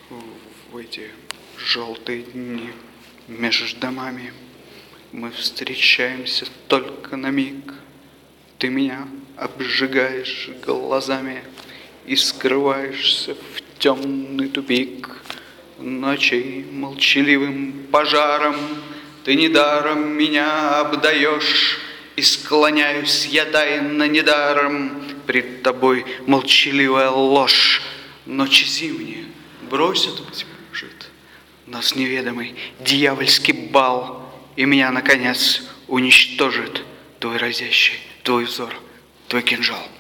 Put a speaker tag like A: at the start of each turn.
A: В эти желтые дни между домами мы встречаемся только на миг. Ты меня обжигаешь глазами и скрываешься в темный тупик. Ночей молчаливым пожаром ты недаром меня обдаешь, и склоняюсь я тайно недаром пред тобой молчаливая ложь. Ночи зимние бросят, быть может, нас неведомый дьявольский бал, и меня, наконец, уничтожит твой разящий, твой взор, твой кинжал.